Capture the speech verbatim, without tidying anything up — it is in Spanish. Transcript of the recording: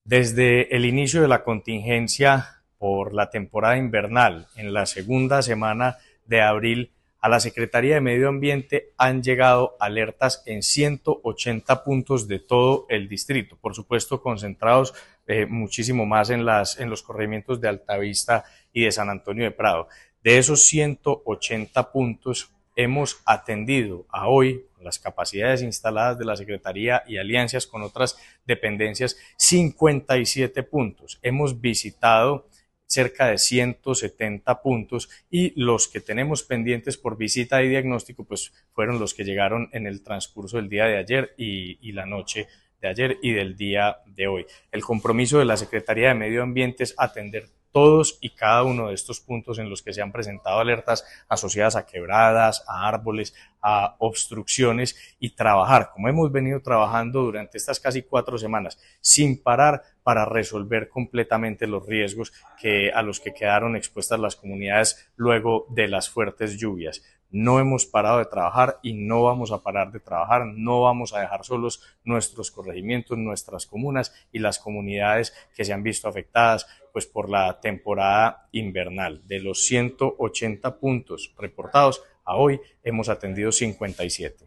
Desde el inicio de la contingencia por la temporada invernal, en la segunda semana de abril, a la Secretaría de Medio Ambiente han llegado alertas en ciento ochenta puntos de todo el distrito, por supuesto concentrados eh, muchísimo más en, las, en los corregimientos de Altavista y de San Antonio de Prado. De esos ciento ochenta puntos, hemos atendido a hoy, con las capacidades instaladas de la Secretaría y alianzas con otras dependencias, cincuenta y siete puntos. Hemos visitado cerca de ciento setenta puntos y los que tenemos pendientes por visita y diagnóstico pues fueron los que llegaron en el transcurso del día de ayer y, y la noche de ayer y del día de hoy. El compromiso de la Secretaría de Medio Ambiente es atender todos y cada uno de estos puntos en los que se han presentado alertas asociadas a quebradas, a árboles, a obstrucciones y trabajar, como hemos venido trabajando durante estas casi cuatro semanas, sin parar para resolver completamente los riesgos que, a los que quedaron expuestas las comunidades luego de las fuertes lluvias. No hemos parado de trabajar y no vamos a parar de trabajar, no vamos a dejar solos nuestros corregimientos, nuestras comunas y las comunidades que se han visto afectadas pues por la temporada invernal. De los ciento ochenta puntos reportados, a hoy hemos atendido cincuenta y siete.